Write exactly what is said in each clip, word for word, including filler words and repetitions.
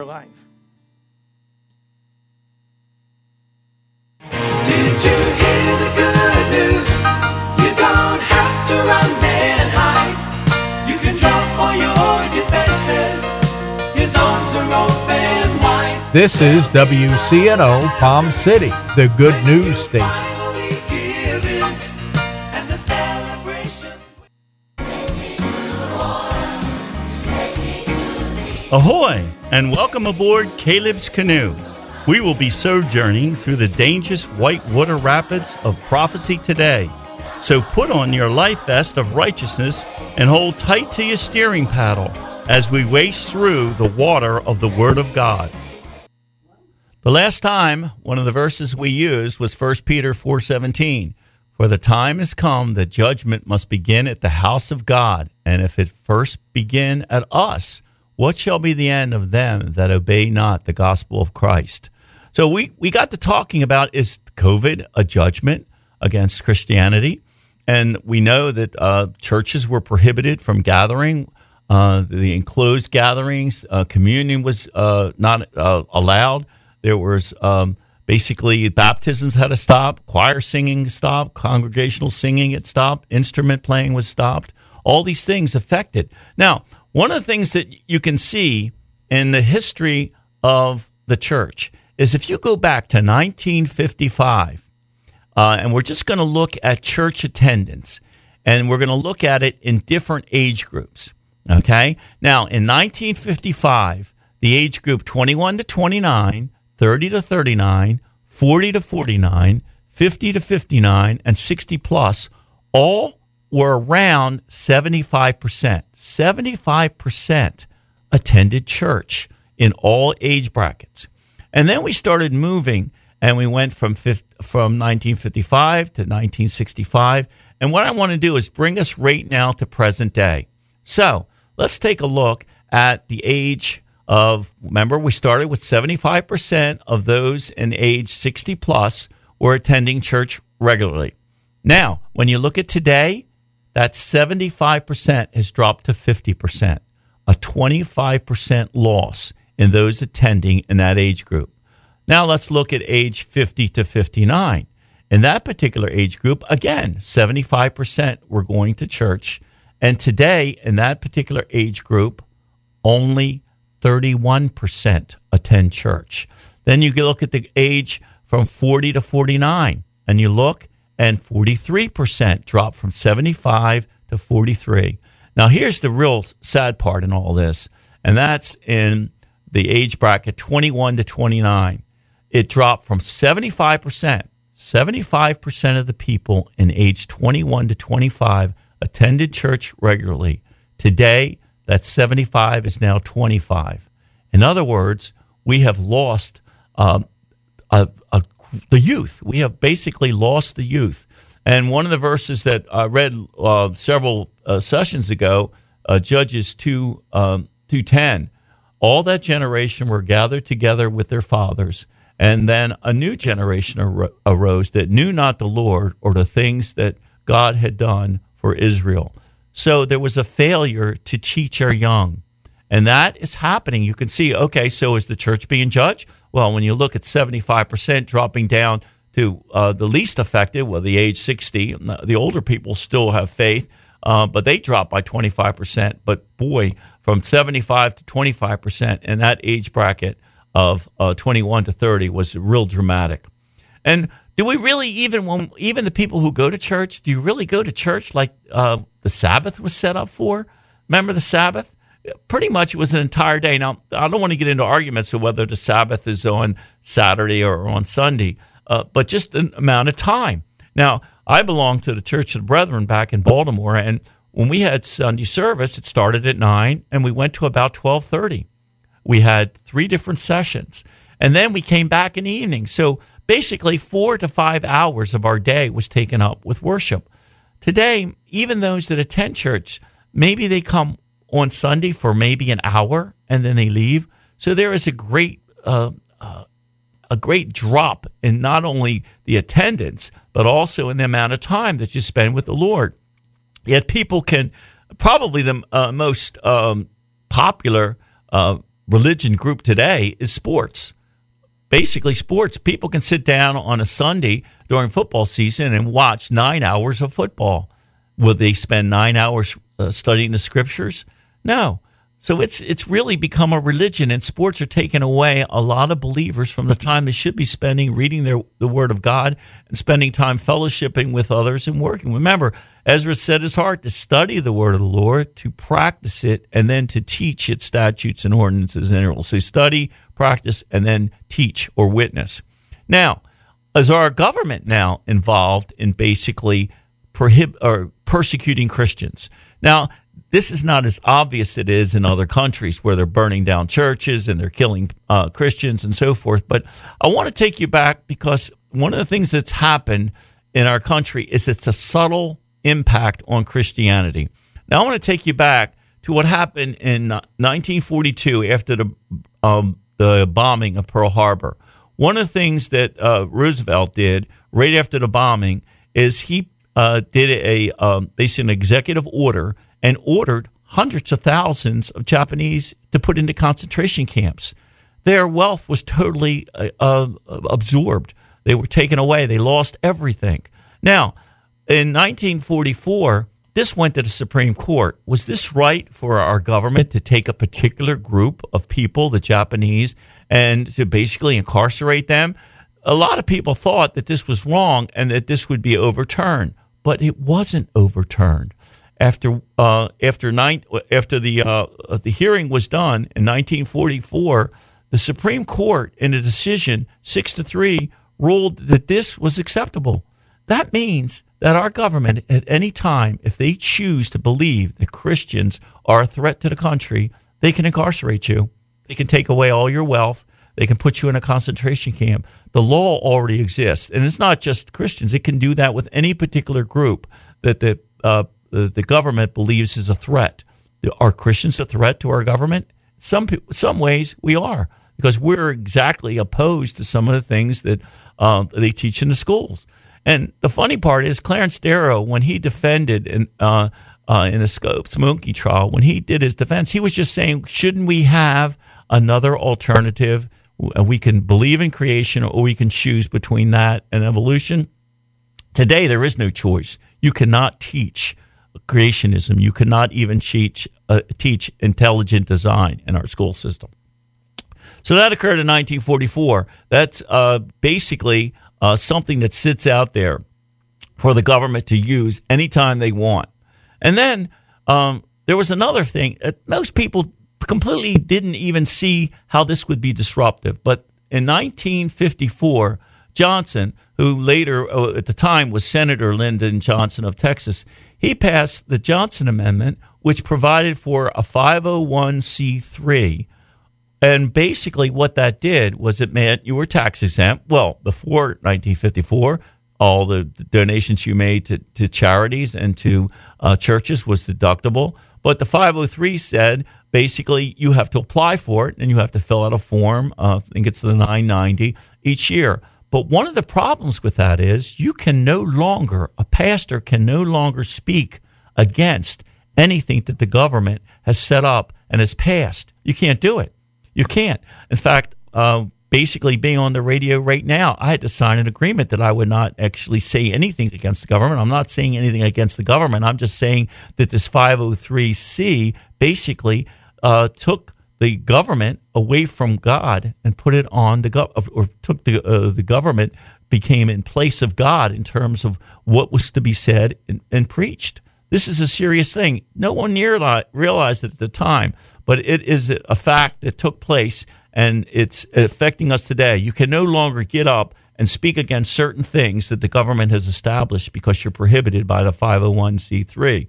life. Did you hear the good news? You don't have to run and hide. You can drop all your defenses. His arms are open wide. This is W C N O Palm City, the good news station. Ahoy, and welcome aboard Caleb's Canoe. We will be sojourning through the dangerous whitewater rapids of prophecy today. So put on your life vest of righteousness and hold tight to your steering paddle as we race through the water of the Word of God. The last time, one of the verses we used was First Peter four seventeen. For the time has come that judgment must begin at the house of God, and if it first begin at us, what shall be the end of them that obey not the gospel of Christ? So we, we got to talking about, is COVID a judgment against Christianity? And we know that uh, churches were prohibited from gathering, uh, the enclosed gatherings. Uh, communion was uh, not uh, allowed. There was um, basically baptisms had to stop, choir singing stopped, congregational singing had stopped, instrument playing was stopped. All these things affected. Now, one of the things that you can see in the history of the church is if you go back to nineteen fifty-five, uh, and we're just going to look at church attendance, and we're going to look at it in different age groups, okay? Now, in nineteen fifty-five, the age group twenty-one to twenty-nine, thirty to thirty-nine, forty to forty-nine, fifty to fifty-nine, and sixty plus all were around seventy-five percent. seventy-five percent attended church in all age brackets. And then we started moving, and we went from from nineteen fifty-five to nineteen sixty-five. And what I want to do is bring us right now to present day. So let's take a look at the age of, remember, we started with seventy-five percent of those in age sixty plus were attending church regularly. Now, when you look at today, that seventy-five percent has dropped to fifty percent, a twenty-five percent loss in those attending in that age group. Now let's look at age fifty to fifty-nine. In that particular age group, again, seventy-five percent were going to church. And today, in that particular age group, only thirty-one percent attend church. Then you look at the age from forty to forty-nine, and you look, and forty-three percent dropped from seventy-five to forty-three. Now, here's the real sad part in all this, and that's in the age bracket twenty-one to twenty-nine. It dropped from seventy-five percent. seventy-five percent of the people in age twenty-one to twenty-five attended church regularly. Today, that seventy-five is now twenty-five. In other words, we have lost um, a, a the youth. We have basically lost the youth. And one of the verses that I read uh, several uh, sessions ago, uh, Judges two, um, two ten, all that generation were gathered together with their fathers, and then a new generation ar- arose that knew not the Lord or the things that God had done for Israel. So there was a failure to teach our young. And that is happening. You can see, okay, so is the church being judged? Well, when you look at seventy-five percent dropping down to uh, the least affected, well, the age sixty, the older people still have faith, uh, but they dropped by twenty-five percent. But boy, from seventy-five to twenty-five percent in that age bracket of uh, twenty-one to thirty was real dramatic. And do we really, even when even the people who go to church, do you really go to church like uh, the Sabbath was set up for? Remember the Sabbath? Pretty much it was an entire day. Now, I don't want to get into arguments of whether the Sabbath is on Saturday or on Sunday, uh, but just an amount of time. Now, I belong to the Church of the Brethren back in Baltimore, and when we had Sunday service, it started at nine, and we went to about twelve thirty. We had three different sessions, and then we came back in the evening. So basically, four to five hours of our day was taken up with worship. Today, even those that attend church, maybe they come on Sunday for maybe an hour, and then they leave. So there is a great uh, uh, a great drop in not only the attendance, but also in the amount of time that you spend with the Lord. Yet people can, probably the uh, most um, popular uh, religion group today is sports. Basically, sports. People can sit down on a Sunday during football season and watch nine hours of football. Will they spend nine hours uh, studying the scriptures? No. So it's it's really become a religion, and sports are taking away a lot of believers from the time they should be spending reading their, the Word of God and spending time fellowshipping with others and working. Remember, Ezra set his heart to study the Word of the Lord, to practice it, and then to teach its statutes and ordinances and rules. So study, practice, and then teach or witness. Now, is our government now involved in basically prohib- or persecuting Christians? Now, this is not as obvious as it is in other countries where they're burning down churches and they're killing uh, Christians and so forth. But I want to take you back because one of the things that's happened in our country is it's a subtle impact on Christianity. Now, I want to take you back to what happened in nineteen forty-two after the um, the bombing of Pearl Harbor. One of the things that uh, Roosevelt did right after the bombing is he uh, did a um, basically an executive order and ordered hundreds of thousands of Japanese to put into concentration camps. Their wealth was totally uh, uh, absorbed. They were taken away. They lost everything. Now, in nineteen forty-four, this went to the Supreme Court. Was this right for our government to take a particular group of people, the Japanese, and to basically incarcerate them? A lot of people thought that this was wrong and that this would be overturned, but it wasn't overturned. After uh, after nine, after the uh, the hearing was done in nineteen forty-four, the Supreme Court, in a decision six to three, ruled that this was acceptable. That means that our government, at any time, if they choose to believe that Christians are a threat to the country, they can incarcerate you. They can take away all your wealth. They can put you in a concentration camp. The law already exists, and it's not just Christians. It can do that with any particular group that the uh, The, the government believes is a threat. Are Christians a threat to our government? Some some ways we are, because we're exactly opposed to some of the things that um, they teach in the schools. And the funny part is Clarence Darrow, when he defended in, uh, uh, in the Scopes Monkey trial, when he did his defense, he was just saying, shouldn't we have another alternative? We can believe in creation, or we can choose between that and evolution. Today, there is no choice. You cannot teach creationism. You cannot even teach uh, teach intelligent design in our school system. So that occurred in nineteen forty-four. That's uh, basically uh, something that sits out there for the government to use anytime they want. And then um, there was another thing. Uh, most people completely didn't even see how this would be disruptive. But in nineteen fifty-four, Johnson, who later uh, at the time was Senator Lyndon Johnson of Texas, he passed the Johnson Amendment, which provided for a five oh one c three. And basically what that did was it meant you were tax exempt. Well, before nineteen fifty-four, all the donations you made to, to charities and to uh, churches was deductible. But the five oh three said basically you have to apply for it and you have to fill out a form. Uh, I think it's the nine ninety each year. But one of the problems with that is you can no longer, a pastor can no longer speak against anything that the government has set up and has passed. You can't do it. You can't. In fact, uh, basically being on the radio right now, I had to sign an agreement that I would not actually say anything against the government. I'm not saying anything against the government. I'm just saying that this five oh three c basically uh, took the government away from God and put it on the go- or took the uh, the government became in place of God in terms of what was to be said and, and preached. This is a serious thing. No one near realized it at the time, but it is a fact that took place, and it's affecting us today. You can no longer get up and speak against certain things that the government has established because you're prohibited by the five oh one c three.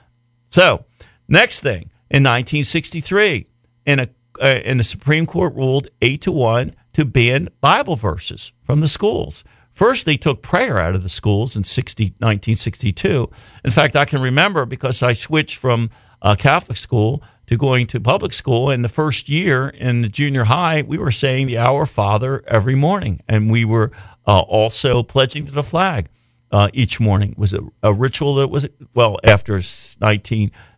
So, next thing, in nineteen sixty-three, in a uh, and the Supreme Court ruled eight to one to ban Bible verses from the schools. First, they took prayer out of the schools in nineteen sixty-two. In fact, I can remember because I switched from uh, Catholic school to going to public school. In the first year in the junior high, we were saying the Our Father every morning, and we were uh, also pledging to the flag uh, each morning. It was a, a ritual that was, well, after nineteen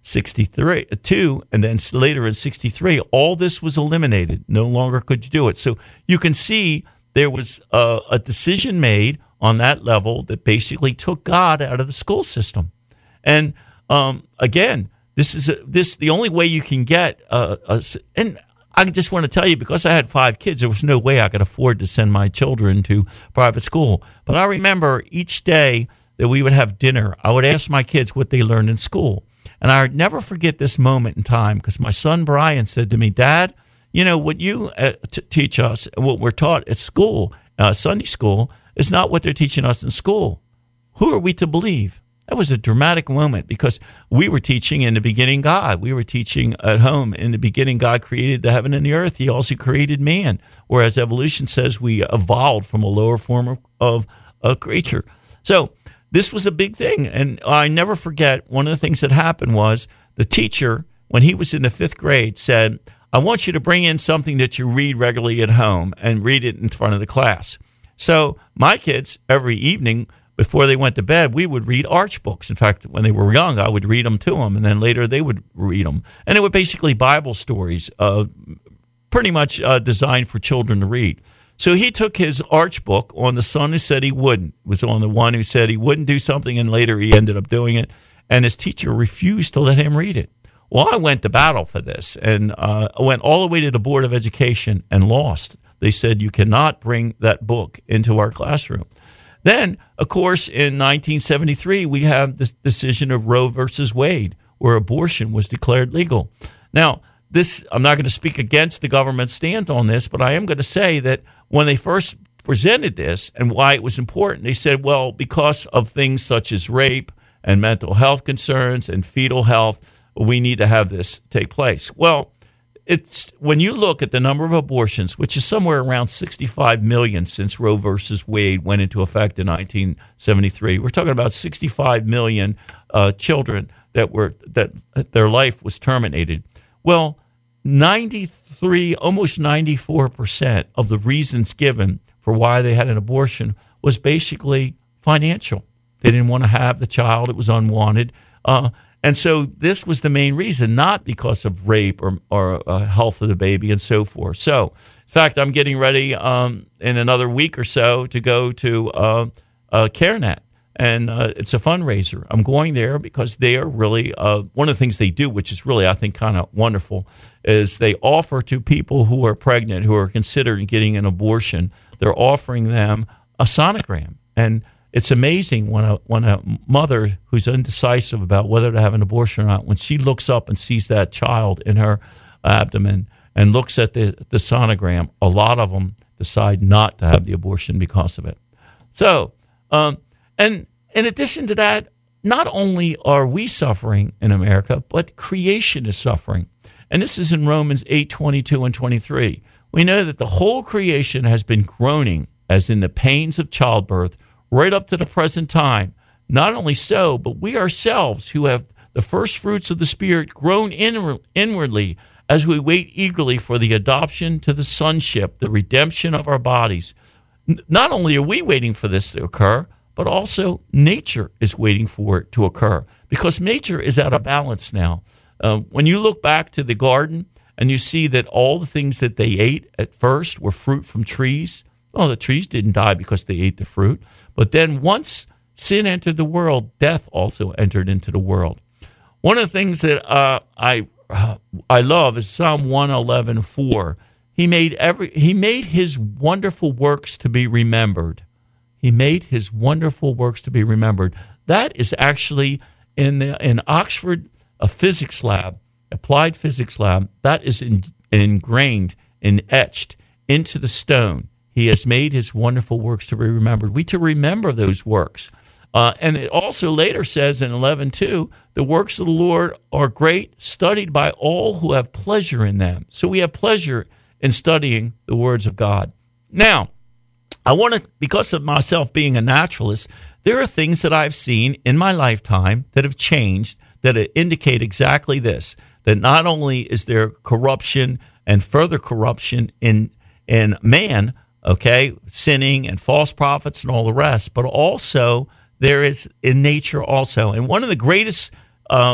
sixty-three, two, and then later in sixty-three, all this was eliminated. No longer could you do it. So you can see there was a, a decision made on that level that basically took God out of the school system. And um, again, this is a, this the only way you can get a, a and I just want to tell you, because I had five kids, there was no way I could afford to send my children to private school. But I remember each day that we would have dinner, I would ask my kids what they learned in school. And I would never forget this moment in time, because my son Brian said to me, Dad, you know, what you uh, t- teach us, what we're taught at school, uh, Sunday school, is not what they're teaching us in school. Who are we to believe? That was a dramatic moment, because we were teaching in the beginning God. We were teaching at home in the beginning God created the heaven and the earth. He also created man, whereas evolution says we evolved from a lower form of, of a creature. So this was a big thing, and I never forget one of the things that happened was the teacher, when he was in the fifth grade, said, I want you to bring in something that you read regularly at home and read it in front of the class. So my kids, every evening, before they went to bed, we would read Arch books. In fact, when they were young, I would read them to them, and then later they would read them. And it were basically Bible stories, uh, pretty much uh, designed for children to read. So he took his Arch book on the son who said he wouldn't, was on the one who said he wouldn't do something, and later he ended up doing it, and his teacher refused to let him read it. Well, I went to battle for this, and uh, I went all the way to the Board of Education and lost. They said, you cannot bring that book into our classroom. Then, of course, in nineteen seventy-three, we have the decision of Roe versus Wade, where abortion was declared legal. Now, this I'm not going to speak against the government's stand on this, but I am going to say that when they first presented this and why it was important, they said, well, because of things such as rape and mental health concerns and fetal health, we need to have this take place. Well, it's when you look at the number of abortions, which is somewhere around sixty-five million since Roe versus Wade went into effect in nineteen seventy-three. We're talking about sixty-five million uh, children that were that their life was terminated. Well, ninety-three, almost ninety-four percent of the reasons given for why they had an abortion was basically financial. They didn't want to have the child; it was unwanted. Uh, And so this was the main reason, not because of rape or, or uh, health of the baby and so forth. So, in fact, I'm getting ready um, in another week or so to go to uh, uh, CareNet, and uh, it's a fundraiser. I'm going there because they are really, uh, one of the things they do, which is really, I think, kind of wonderful, is they offer to people who are pregnant, who are considering getting an abortion, they're offering them a sonogram. And it's amazing when a when a mother who's indecisive about whether to have an abortion or not, when she looks up and sees that child in her abdomen and looks at the, the sonogram, a lot of them decide not to have the abortion because of it. So, um, and in addition to that, not only are we suffering in America, but creation is suffering. And this is in Romans eight, twenty-two and twenty-three. We know that the whole creation has been groaning as in the pains of childbirth right up to the present time. Not only so, but we ourselves who have the first fruits of the Spirit groan in, inwardly as we wait eagerly for the adoption to the sonship, the redemption of our bodies. N- not only are we waiting for this to occur, but also nature is waiting for it to occur, because nature is out of balance now. Uh, when you look back to the garden and you see that all the things that they ate at first were fruit from trees, well, the trees didn't die because they ate the fruit. But then once sin entered the world, death also entered into the world. One of the things that uh, I uh, I love is Psalm one eleven four. He made every he made his wonderful works to be remembered. He made his wonderful works to be remembered. That is actually in the in Oxford, a physics lab, applied physics lab. That is in, ingrained and etched into the stone. He has made his wonderful works to be remembered. We to remember those works. Uh, and it also later says in eleven two, the works of the Lord are great, studied by all who have pleasure in them. So we have pleasure in studying the words of God. Now, I want to, because of myself being a naturalist, there are things that I've seen in my lifetime that have changed that indicate exactly this, that not only is there corruption and further corruption in in man, okay, sinning and false prophets and all the rest, but also there is in nature also. And one of the greatest uh,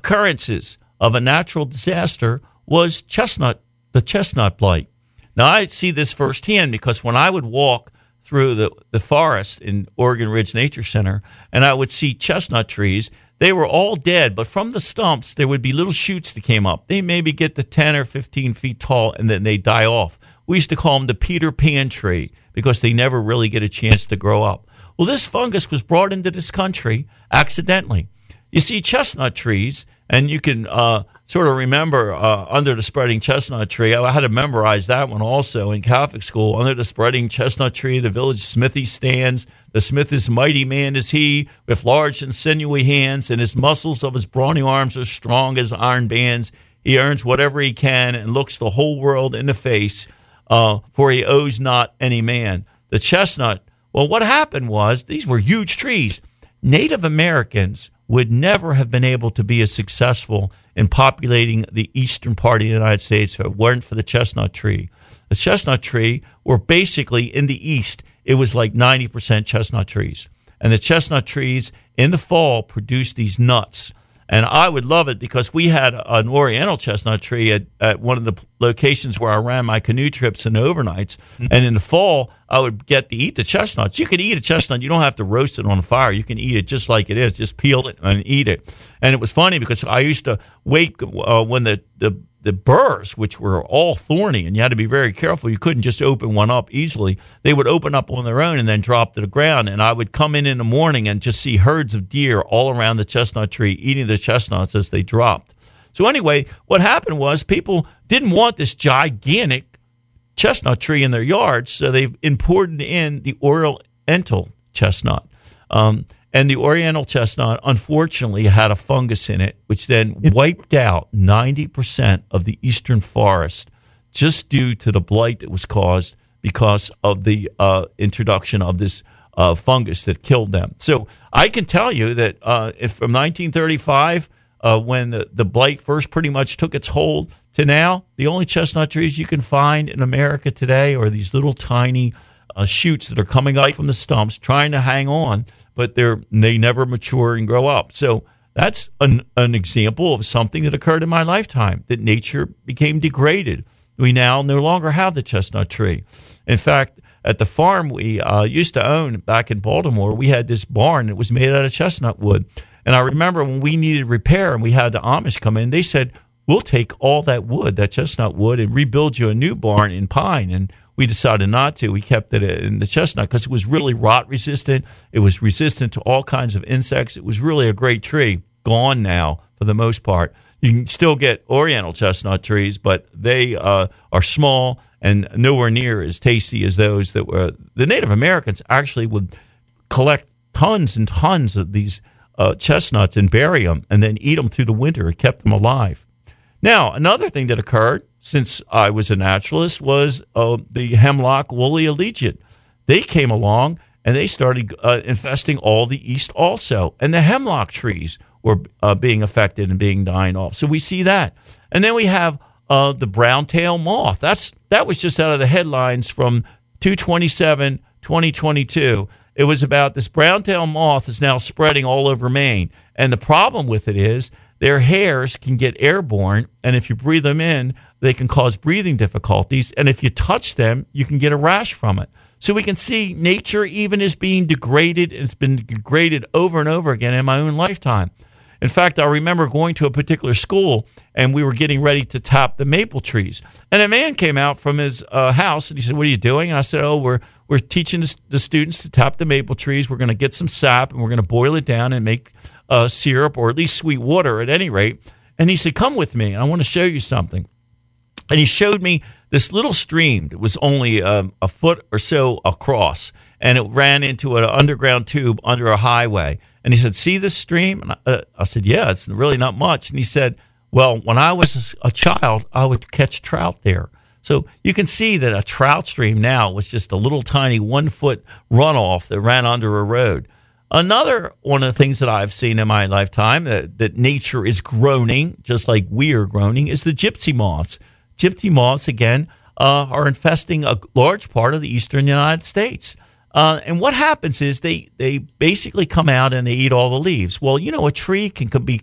occurrences of a natural disaster was chestnut, the chestnut blight. Now, I see this firsthand because when I would walk through the, the forest in Oregon Ridge Nature Center and I would see chestnut trees, they were all dead, but from the stumps, there would be little shoots that came up. They maybe get to ten or fifteen feet tall, and then they die off. We used to call them the Peter Pan tree because they never really get a chance to grow up. Well, this fungus was brought into this country accidentally. You see chestnut trees, and you can uh, sort of remember uh, under the spreading chestnut tree. I had to memorize that one also in Catholic school. Under the spreading chestnut tree, the village smithy stands. The smith is mighty man is he, with large and sinewy hands, and his muscles of his brawny arms are strong as iron bands. He earns whatever he can and looks the whole world in the face, uh, for he owes not any man. The chestnut, well, what happened was these were huge trees. Native Americans would never have been able to be as successful in populating the eastern part of the United States if it weren't for the chestnut tree. The chestnut tree were basically in the east, it was like ninety percent chestnut trees. And the chestnut trees in the fall produced these nuts. And I would love it because we had an oriental chestnut tree at, at one of the locations where I ran my canoe trips and overnights. Mm-hmm. And in the fall, I would get to eat the chestnuts. You can eat a chestnut. You don't have to roast it on the fire. You can eat it just like it is. Just peel it and eat it. And it was funny because I used to wait uh, when the, the the burrs, which were all thorny, and you had to be very careful. You couldn't just open one up easily. They would open up on their own and then drop to the ground. And I would come in in the morning and just see herds of deer all around the chestnut tree eating the chestnuts as they dropped. So anyway, what happened was people didn't want this gigantic chestnut tree in their yards, so they imported in the oriental chestnut. Um, And the oriental chestnut, unfortunately, had a fungus in it, which then wiped out ninety percent of the eastern forest just due to the blight that was caused because of the uh, introduction of this uh, fungus that killed them. So I can tell you that uh, if from nineteen thirty-five, uh, when the, the blight first pretty much took its hold, to now, the only chestnut trees you can find in America today are these little tiny uh, shoots that are coming out from the stumps trying to hang on, but they're they never mature and grow up. So that's an, an example of something that occurred in my lifetime, that nature became degraded. We now no longer have the chestnut tree. In fact, at the farm we uh, used to own back in Baltimore, we had this barn that was made out of chestnut wood. And I remember when we needed repair and we had the Amish come in, they said, we'll take all that wood, that chestnut wood, and rebuild you a new barn in pine. And we decided not to. We kept it in the chestnut because it was really rot resistant. It was resistant to all kinds of insects. It was really a great tree. Gone now for the most part. You can still get oriental chestnut trees, but they uh, are small and nowhere near as tasty as those that were. The Native Americans actually would collect tons and tons of these uh, chestnuts and bury them and then eat them through the winter. It kept them alive. Now, another thing that occurred since I was a naturalist was uh, the hemlock woolly allegiate. They came along and they started uh, infesting all the east also. And the hemlock trees were uh, being affected and being dying off. So we see that. And then we have uh, the brown-tailed moth. That's That was just out of the headlines from two twenty-seven twenty twenty-two. It was about this brown-tailed moth is now spreading all over Maine. And the problem with it is their hairs can get airborne, and if you breathe them in, they can cause breathing difficulties. And if you touch them, you can get a rash from it. So we can see nature even is being degraded. It's been degraded over and over again in my own lifetime. In fact, I remember going to a particular school, and we were getting ready to tap the maple trees. And a man came out from his uh, house, and he said, what are you doing? And I said, oh, we're we're teaching the students to tap the maple trees. We're going to get some sap, and we're going to boil it down and make uh, syrup, or at least sweet water at any rate. And he said, come with me, and I want to show you something. And he showed me this little stream that was only um, a foot or so across, and it ran into an underground tube under a highway. And he said, see this stream? And I, uh, I said, yeah, it's really not much. And he said, well, when I was a child, I would catch trout there. So you can see that a trout stream now was just a little tiny one-foot runoff that ran under a road. Another one of the things that I've seen in my lifetime that, that nature is groaning, just like we are groaning, is the gypsy moths. Gypsy moths, again, uh, are infesting a large part of the eastern United States. Uh, and what happens is they, they basically come out and they eat all the leaves. Well, you know, a tree can, can be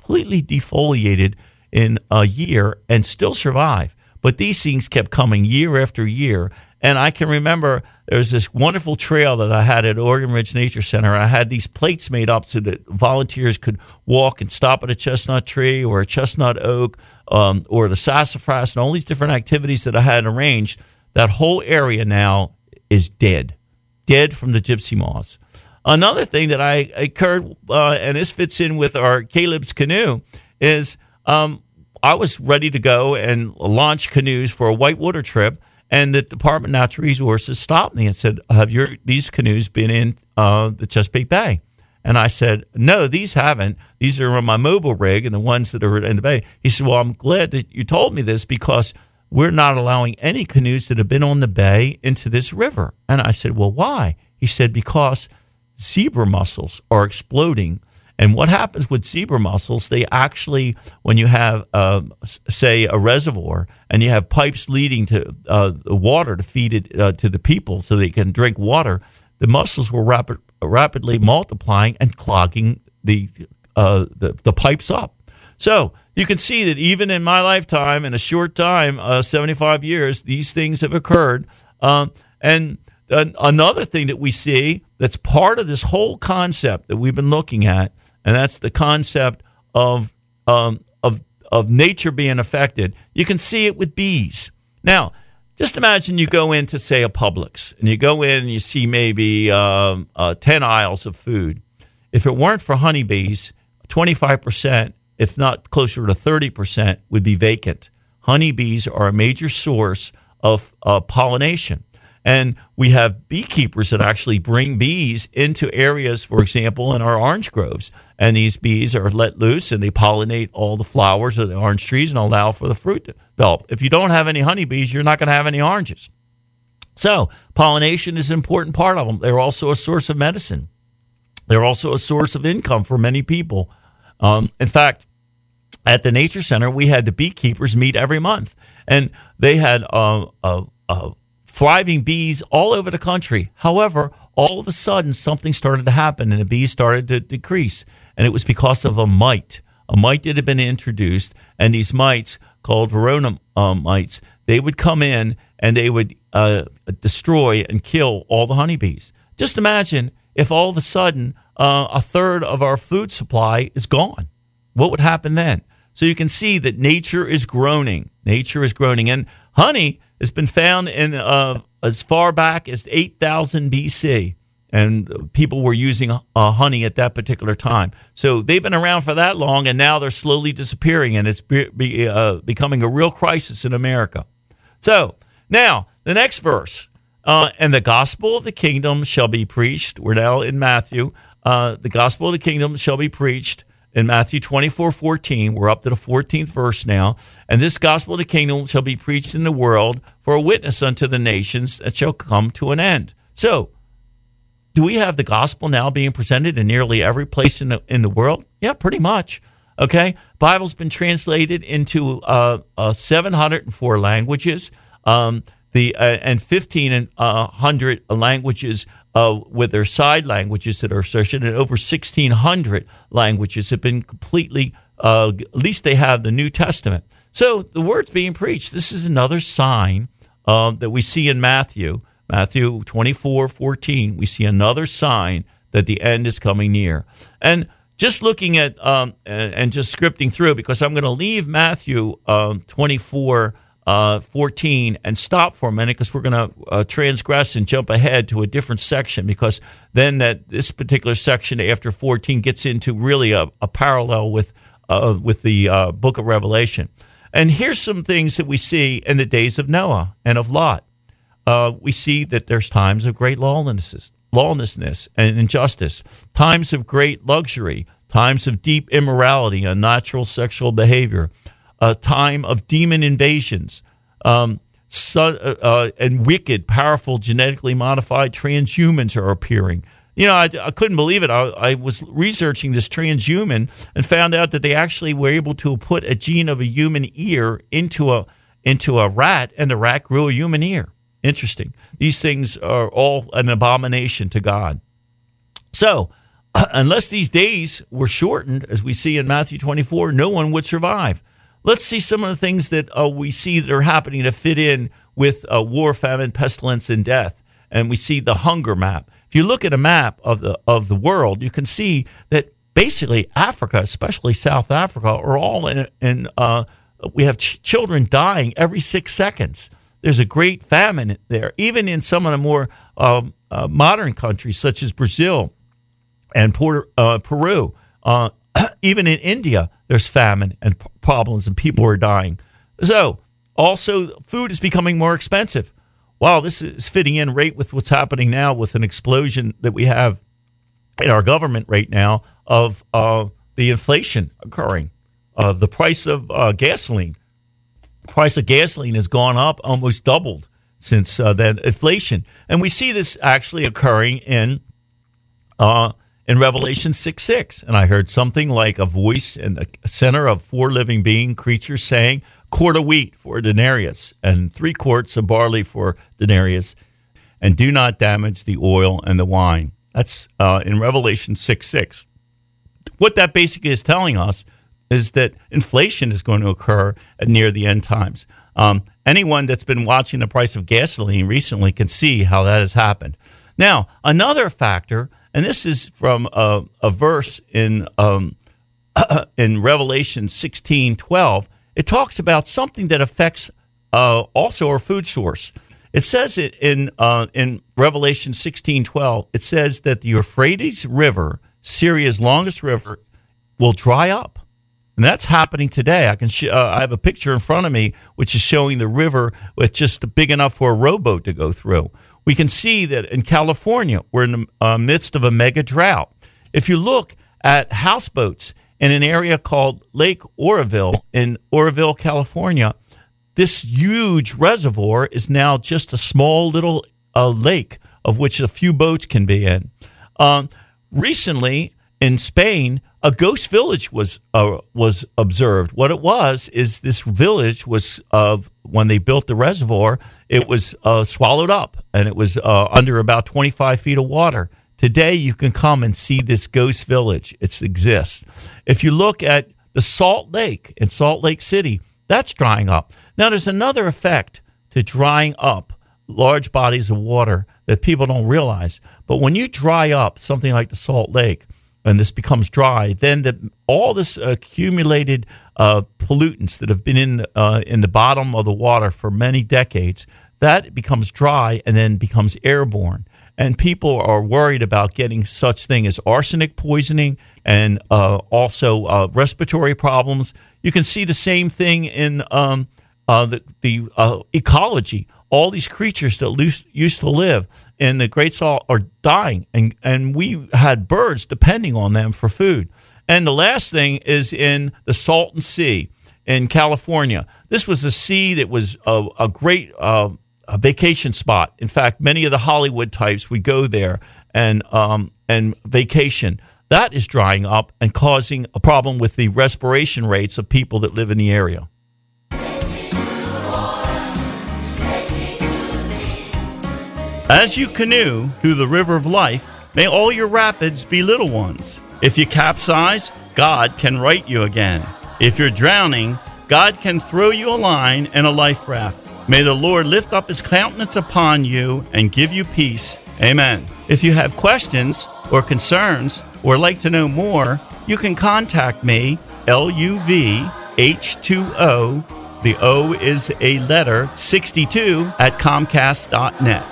completely defoliated in a year and still survive. But these things kept coming year after year. And I can remember there was this wonderful trail that I had at Oregon Ridge Nature Center. I had these plates made up so that volunteers could walk and stop at a chestnut tree or a chestnut oak um, or the sassafras and all these different activities that I had arranged. That whole area now is dead, dead from the gypsy moths. Another thing that I occurred, uh, and this fits in with our Caleb's Canoe, is um, I was ready to go and launch canoes for a whitewater trip. And the Department of Natural Resources stopped me and said, have your these canoes been in uh, the Chesapeake Bay? And I said, no, these haven't. These are on my mobile rig and the ones that are in the bay. He said, well, I'm glad that you told me this because we're not allowing any canoes that have been on the bay into this river. And I said, well, why? He said, because zebra mussels are exploding. And what happens with zebra mussels, they actually, when you have, um, say, a reservoir and you have pipes leading to uh, the water to feed it uh, to the people so they can drink water, the mussels were rapid, rapidly multiplying and clogging the, uh, the the pipes up. So you can see that even in my lifetime, in a short time, uh, seventy-five years, these things have occurred. Um, and uh, another thing that we see that's part of this whole concept that we've been looking at, and that's the concept of um, of of nature being affected. You can see it with bees. Now, just imagine you go into, say, a Publix, and you go in and you see maybe um, uh, ten aisles of food. If it weren't for honeybees, twenty-five percent, if not closer to thirty percent, would be vacant. Honeybees are a major source of uh, pollination. And we have beekeepers that actually bring bees into areas, for example, in our orange groves. And these bees are let loose and they pollinate all the flowers of the orange trees and allow for the fruit to develop. If you don't have any honeybees, you're not going to have any oranges. So pollination is an important part of them. They're also a source of medicine. They're also a source of income for many people. Um, in fact, at the Nature Center, we had the beekeepers meet every month. And they had uh, a, a thriving bees all over the country. However, all of a sudden, something started to happen, and the bees started to decrease. And it was because of a mite. A mite that had been introduced, and these mites, called Verona um, mites, they would come in and they would uh, destroy and kill all the honeybees. Just imagine if all of a sudden uh, a third of our food supply is gone. What would happen then? So you can see that nature is groaning. Nature is groaning. And honey has been found in uh, as far back as eight thousand B C, and people were using uh, honey at that particular time. So they've been around for that long, and now they're slowly disappearing, and it's be, be, uh, becoming a real crisis in America. So now the next verse, uh, and the gospel of the kingdom shall be preached. We're now in Matthew. Uh, the gospel of the kingdom shall be preached. In Matthew twenty-four fourteen, we're up to the fourteenth verse now. And this gospel of the kingdom shall be preached in the world for a witness unto the nations that shall come to an end. So, do we have the gospel now being presented in nearly every place in the, in the world? Yeah, pretty much. Okay? Bible's been translated into uh, uh, seven hundred four languages, um, the uh, and fifteen hundred languages Uh, with their side languages that are associated, and over sixteen hundred languages have been completely, uh, at least they have the New Testament. So the word's being preached. This is another sign uh, that we see in Matthew, Matthew twenty-four fourteen. We see another sign that the end is coming near. And just looking at um, and, and just scripting through, because I'm going to leave Matthew um, twenty-four Uh, fourteen and stop for a minute, because we're going to uh, transgress and jump ahead to a different section, because then that this particular section after fourteen gets into really a, a parallel with uh, with the uh, book of Revelation. And here's some things that we see in the days of Noah and of Lot. Uh, we see that there's times of great lawlessness, lawlessness and injustice, times of great luxury, times of deep immorality, unnatural sexual behavior, a time of demon invasions, um, so, uh, and wicked, powerful, genetically modified transhumans are appearing. You know, I, I couldn't believe it. I, I was researching this transhuman and found out that they actually were able to put a gene of a human ear into a into a rat, and the rat grew a human ear. Interesting. These things are all an abomination to God. So, unless these days were shortened, as we see in Matthew twenty-four, no one would survive. Let's see some of the things that uh, we see that are happening to fit in with uh, war, famine, pestilence, and death. And we see the hunger map. If you look at a map of the of the world, you can see that basically Africa, especially South Africa, are all in. in uh, we have ch- children dying every six seconds. There's a great famine there, even in some of the more um, uh, modern countries, such as Brazil and Puerto, uh, Peru. Uh, even in India, there's famine and p- problems, and people are dying. So, also, food is becoming more expensive. Wow, this is fitting in right with what's happening now with an explosion that we have in our government right now of uh, the inflation occurring, of uh, the price of uh, gasoline. Price of gasoline has gone up, almost doubled since uh, that inflation. And we see this actually occurring in uh, in Revelation six six. And I heard something like a voice in the center of four living being creatures saying, quart of wheat for a denarius, and three quarts of barley for denarius, and do not damage the oil and the wine. That's uh, in Revelation six six. What that basically is telling us is that inflation is going to occur at near the end times. Um, anyone that's been watching the price of gasoline recently can see how that has happened. Now, another factor, and this is from a, a verse in um, in Revelation sixteen twelve. It talks about something that affects uh, also our food source. It says it in uh, in Revelation sixteen twelve. It says that the Euphrates River, Syria's longest river, will dry up. And that's happening today. I can sh- uh, I have a picture in front of me which is showing the river with just big enough for a rowboat to go through. We can see that in California, we're in the uh, midst of a mega drought. If you look at houseboats in an area called Lake Oroville in Oroville, California, this huge reservoir is now just a small little uh, lake of which a few boats can be in. Um, recently, in Spain, a ghost village was uh, was observed. What it was is this village was, uh, when they built the reservoir, it was uh, swallowed up, and it was uh, under about twenty-five feet of water. Today, you can come and see this ghost village. It exists. If you look at the Salt Lake in Salt Lake City, that's drying up. Now, there's another effect to drying up large bodies of water that people don't realize. But when you dry up something like the Salt Lake, and this becomes dry, then the, all this accumulated uh, pollutants that have been in uh, in the bottom of the water for many decades, that becomes dry and then becomes airborne. And people are worried about getting such thing as arsenic poisoning and uh, also uh, respiratory problems. You can see the same thing in um, uh, the, the uh, ecology. All these creatures that used, used to live in the Great Salt are dying, and, and we had birds depending on them for food. And the last thing is in the Salton Sea in California. This was a sea that was a, a great uh, a vacation spot. In fact, many of the Hollywood types would go there and um, and vacation. That is drying up and causing a problem with the respiration rates of people that live in the area. As you canoe through the river of life, may all your rapids be little ones. If you capsize, God can right you again. If you're drowning, God can throw you a line and a life raft. May the Lord lift up his countenance upon you and give you peace. Amen. If you have questions or concerns or like to know more, you can contact me, L U V H two O, the O is a letter, sixty-two at comcast dot net.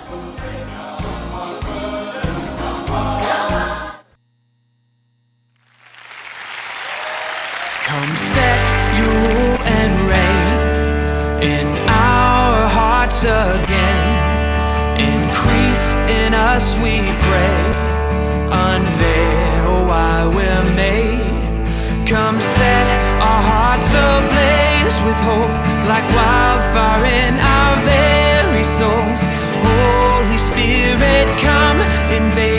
Come set your rule and reign in our hearts again. Increase in us, we pray. Unveil why we're made. Come set our hearts ablaze with hope, like wildfire in our very souls. Holy Spirit, come invade.